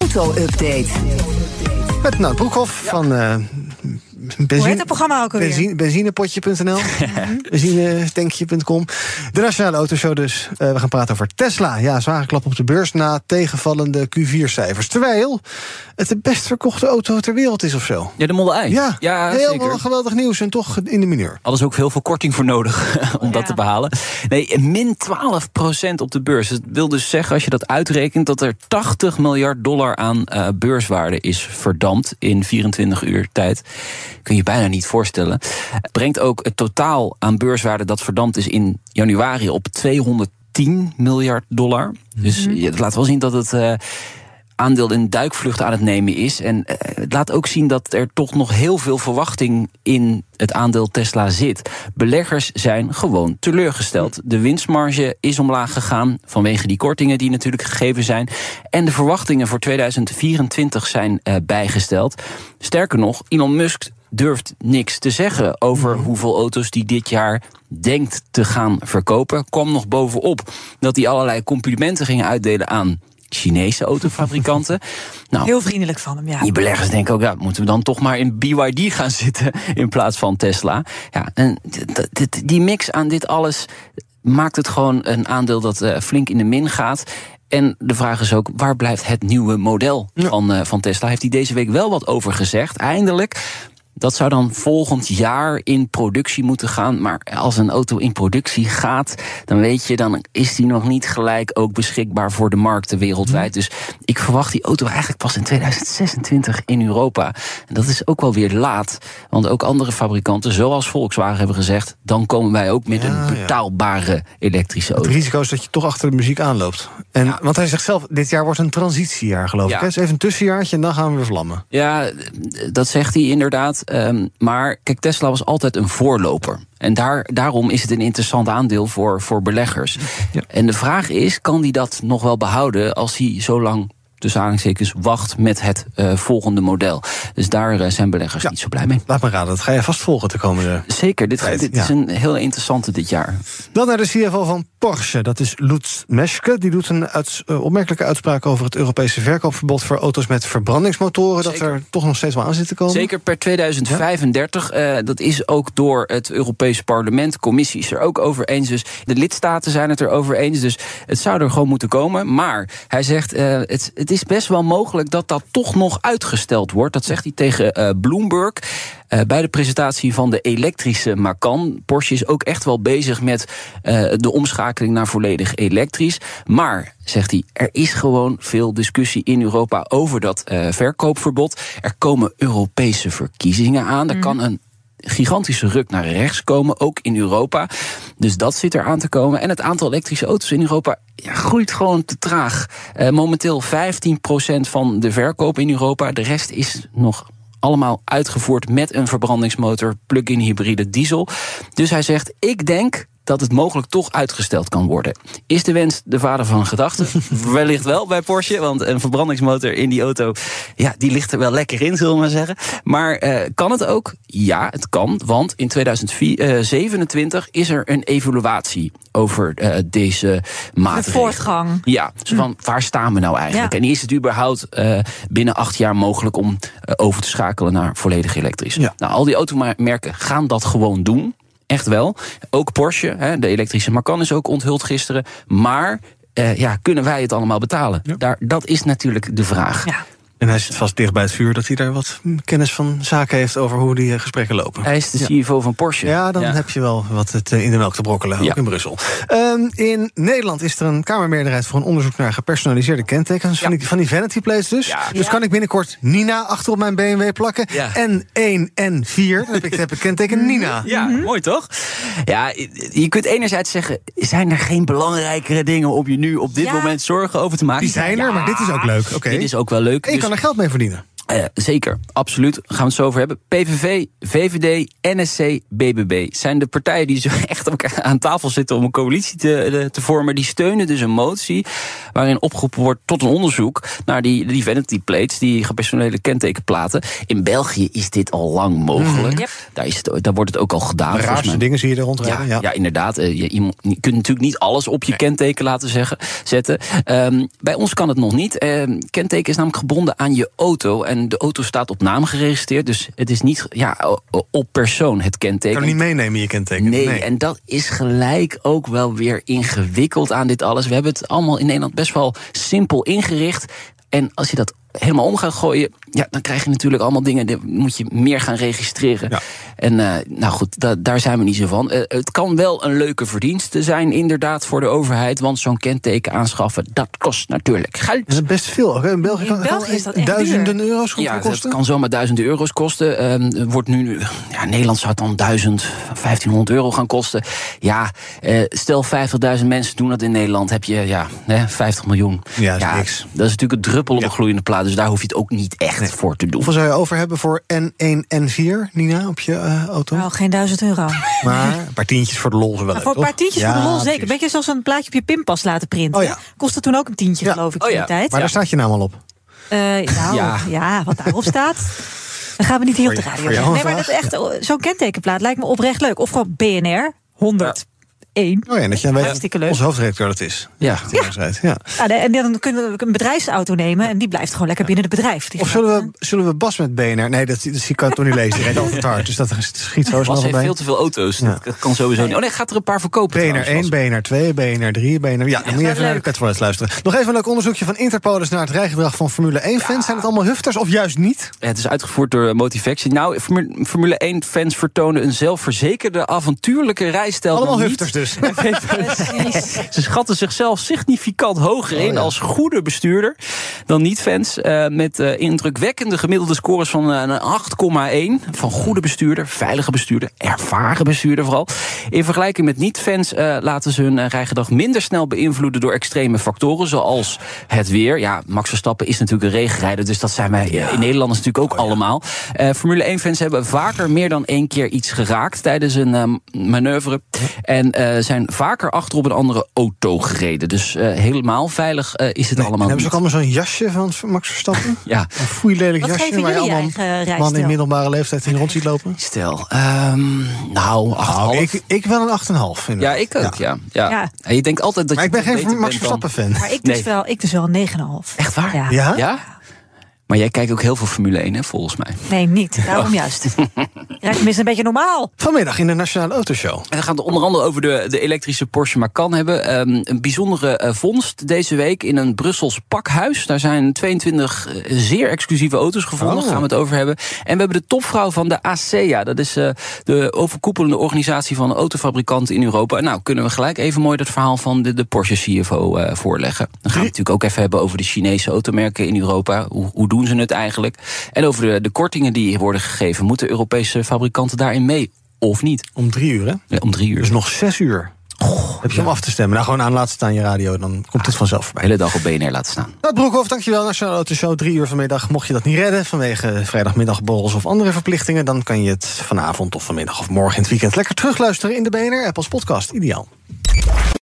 auto-update. Met Nout Broekhoff van Hoe heet het programma ook alweer? Benzinepotje.nl, benzinetankje.com. De Nationale Autoshow dus. We gaan praten over Tesla. Ja, zware klap op de beurs na tegenvallende Q4-cijfers. Terwijl het de best verkochte auto ter wereld is of zo. Ja, de Model I. Ja, heel zeker. Geweldig nieuws en toch in de mineur. Hadden ze ook heel veel korting voor nodig om dat te behalen. Nee, min 12% op de beurs. Dat wil dus zeggen, als je dat uitrekent, dat er $80 miljard aan beurswaarde is verdampt in 24 uur tijd. Kun je bijna niet voorstellen. Het brengt ook het totaal aan beurswaarde dat verdampt is in januari op $210 miljard. Dus het laat wel zien dat het aandeel in duikvlucht aan het nemen is. En het laat ook zien dat er toch nog heel veel verwachting in het aandeel Tesla zit. Beleggers zijn gewoon teleurgesteld. De winstmarge is omlaag gegaan vanwege die kortingen die natuurlijk gegeven zijn. En de verwachtingen voor 2024 zijn bijgesteld. Sterker nog, Elon Musk durft niks te zeggen over hoeveel auto's die dit jaar denkt te gaan verkopen. Kwam nog bovenop dat hij allerlei complimenten ging uitdelen aan Chinese autofabrikanten. Nou, heel vriendelijk van hem, ja. Die beleggers denken ook, moeten we dan toch maar in BYD gaan zitten in plaats van Tesla. Ja, en die mix aan dit alles maakt het gewoon een aandeel dat flink in de min gaat. En de vraag is ook, waar blijft het nieuwe model van Tesla? Heeft hij deze week wel wat over gezegd? Eindelijk. Dat zou dan volgend jaar in productie moeten gaan. Maar als een auto in productie gaat, dan weet je, dan is die nog niet gelijk ook beschikbaar voor de markten wereldwijd. Dus ik verwacht die auto eigenlijk pas in 2026 in Europa. En dat is ook wel weer laat. Want ook andere fabrikanten, zoals Volkswagen, hebben gezegd, dan komen wij ook met een betaalbare elektrische auto. Het risico is dat je toch achter de muziek aanloopt. Want hij zegt zelf, dit jaar wordt een transitiejaar, geloof ik. Het is even een tussenjaartje en dan gaan we weer vlammen. Ja, dat zegt hij inderdaad. Maar kijk, Tesla was altijd een voorloper. En daarom is het een interessant aandeel voor beleggers. Ja. En de vraag is, kan hij dat nog wel behouden als hij zo lang, tussen aanhalingstekens, wacht met het volgende model? Dus daar zijn beleggers niet zo blij mee. Laat me raden, dat ga je vast volgen de komende Zeker, dit is een heel interessante dit jaar. Dan naar de CFO van Porsche, dat is Lutz Meschke. Die doet een opmerkelijke uitspraak over het Europese verkoopverbod voor auto's met verbrandingsmotoren. Zeker. Dat er toch nog steeds wel aan zit te komen. Zeker, per 2035. Dat is ook door het Europese parlement. De commissie is er ook over eens. Dus de lidstaten zijn het erover eens. Dus het zou er gewoon moeten komen. Maar hij zegt, het is best wel mogelijk dat dat toch nog uitgesteld wordt. Dat zegt hij tegen Bloomberg. Bij de presentatie van de elektrische Macan. Porsche is ook echt wel bezig met de omschakeling naar volledig elektrisch. Maar, zegt hij, er is gewoon veel discussie in Europa over dat verkoopverbod. Er komen Europese verkiezingen aan. Er kan een gigantische ruk naar rechts komen, ook in Europa. Dus dat zit er aan te komen. En het aantal elektrische auto's in Europa groeit gewoon te traag. Momenteel 15% van de verkoop in Europa. De rest is nog allemaal uitgevoerd met een verbrandingsmotor, plug-in hybride diesel. Dus hij zegt, ik denk dat het mogelijk toch uitgesteld kan worden. Is de wens de vader van gedachten? Wellicht wel bij Porsche, want een verbrandingsmotor in die auto, die ligt er wel lekker in, zullen we maar zeggen. Maar kan het ook? Ja, het kan, want in 2027 is er een evaluatie over deze maatregelen. De voortgang. Ja, van waar staan we nou eigenlijk? Ja. En is het überhaupt binnen 8 jaar mogelijk om over te schakelen naar volledig elektrisch? Ja. Nou, al die automerken gaan dat gewoon doen. Echt wel. Ook Porsche, de elektrische Macan is ook onthuld gisteren. Maar kunnen wij het allemaal betalen? Ja. Dat is natuurlijk de vraag. Ja. En hij zit vast dicht bij het vuur dat hij daar wat kennis van zaken heeft over hoe die gesprekken lopen. Hij is de CFO van Porsche. Ja, dan heb je wel wat het in de melk te brokkelen, ook in Brussel. In Nederland is er een Kamermeerderheid voor een onderzoek naar gepersonaliseerde kentekens. Van die vanity plates dus. Ja. Dus kan ik binnenkort Nina achter op mijn BMW plakken. Ja. N1 en 4. Dan heb ik kenteken Nina. Ja, mooi toch? Ja, je kunt enerzijds zeggen, zijn er geen belangrijkere dingen om je nu op dit moment zorgen over te maken? Die zijn er, maar dit is ook leuk. Dit is ook wel leuk. En je kan er geld mee verdienen. Zeker, absoluut. Gaan we het zo over hebben. PVV, VVD, NSC, BBB zijn de partijen die zo echt aan tafel zitten om een coalitie te vormen. Die steunen dus een motie waarin opgeroepen wordt tot een onderzoek naar die vanity plates, die gepersonaliseerde kentekenplaten. In België is dit al lang mogelijk. Yep. Daar wordt het ook al gedaan. De raarste dingen zie je er rondrijden. Ja, inderdaad. Je kunt natuurlijk niet alles op je kenteken laten zetten. Bij ons kan het nog niet. Kenteken is namelijk gebonden aan je auto. En de auto staat op naam geregistreerd. Dus het is niet op persoon het kenteken. Kan je niet meenemen je kenteken. Nee, en dat is gelijk ook wel weer ingewikkeld aan dit alles. We hebben het allemaal in Nederland best wel simpel ingericht. En als je dat helemaal om gaat gooien, dan krijg je natuurlijk allemaal dingen, die moet je meer gaan registreren. Ja. En nou goed, daar zijn we niet zo van. Het kan wel een leuke verdienste zijn, inderdaad, voor de overheid, want zo'n kenteken aanschaffen, dat kost natuurlijk geld. Dat is best veel. In België is dat echt duizenden euro's kosten? Het kan zomaar €1000 kosten. Wordt nu, Nederland zou het dan 1500 euro gaan kosten. Ja, stel 50.000 mensen doen dat in Nederland, heb je 50 miljoen. Ja, dat is niks. Dat is natuurlijk een druppel op een gloeiende plaat. Dus daar hoef je het ook niet echt voor te doen. Hoeveel zou je over hebben voor N1, N4, Nina, op je auto? Nou, geen €1000. Maar een paar tientjes voor de lol wel. Voor een paar tientjes voor de lol, zeker. Een beetje zoals een plaatje op je pinpas laten printen. Oh, ja. Kostte toen ook een tientje, geloof ik, in de tijd. Maar daar staat je naam al op. Wat daarop staat. Dan gaan we niet heel te radio zeggen. Nee, maar dat echt, zo'n kentekenplaat lijkt me oprecht leuk. Of gewoon BNR, 100. Dat je weet onze hoofdredacteur dat is. Ja. En dan kunnen we een bedrijfsauto nemen en die blijft gewoon lekker binnen het bedrijf. Of zullen we Bas met BNR? Nee, dat kan ik toch niet lezen. Die rijdt altijd hard. Dus dat schiet zo snel Bas bij. heeft veel te veel auto's. Dat kan sowieso niet. Gaat er een paar verkopen? BNR 1, BNR 2, BNR 3, BNR... Ja, dan moet je even naar de Petrolheads luisteren. Nog even een leuk onderzoekje van Interpolis naar het rijgedrag van Formule 1-fans. Zijn het allemaal hufters of juist niet? Het is uitgevoerd door Motivaction. Nou, Formule 1-fans vertonen een zelfverzekerde, avontuurlijke rijstijl. Allemaal hufters dus. Ze schatten zichzelf significant hoger in als goede bestuurder dan niet-fans. Met indrukwekkende gemiddelde scores van een 8,1. Van goede bestuurder, veilige bestuurder, ervaren bestuurder vooral. In vergelijking met niet-fans laten ze hun rijgedrag minder snel beïnvloeden door extreme factoren, zoals het weer. Ja, Max Verstappen is natuurlijk een regenrijder, dus dat zijn wij in Nederlanders natuurlijk ook allemaal. Formule 1-fans hebben vaker meer dan 1 keer iets geraakt tijdens een manoeuvre. En zijn vaker achter op een andere auto gereden. Dus helemaal veilig is het allemaal. En hebben ze ook allemaal zo'n jasje van Max Verstappen? Ja. Een foeilelijk jasje waar je allemaal mannen in middelbare leeftijd in rond ziet lopen? Stel, 8,5. Ik wel een 8,5. Ja, ik ook, ja. En je denkt altijd dat maar ik ben geen Max Verstappen fan. Maar ik dus wel een 9,5. Echt waar? Ja? Maar jij kijkt ook heel veel Formule 1, hè, volgens mij. Nee, niet. Daarom juist. Rijdt tenminste een beetje normaal. Vanmiddag in de Nationale Autoshow. En we gaan het onder andere over de elektrische Porsche Macan hebben. Een bijzondere vondst deze week in een Brussels pakhuis. Daar zijn 22 zeer exclusieve auto's gevonden. Daar gaan we het over hebben. En we hebben de topvrouw van de ACEA. Dat is de overkoepelende organisatie van autofabrikanten in Europa. Nou, kunnen we gelijk even mooi dat verhaal van de Porsche CFO voorleggen. Dan gaan we het natuurlijk ook even hebben over de Chinese automerken in Europa. Hoe doen ze het eigenlijk? En over de kortingen die worden gegeven. Moeten Europese fabrikanten daarin mee of niet? Om 3 uur, hè? Ja, om 3 uur. Dus nog 6 uur. Heb je om af te stemmen? Nou, gewoon aan laten staan je radio. Dan komt het vanzelf voorbij. De hele dag op BNR laten staan. Broekhoff, dankjewel. Nationale Autoshow, 3 uur vanmiddag. Mocht je dat niet redden vanwege vrijdagmiddagborrels of andere verplichtingen, dan kan je het vanavond of vanmiddag of morgen in het weekend lekker terugluisteren in de BNR-app als podcast. Ideaal.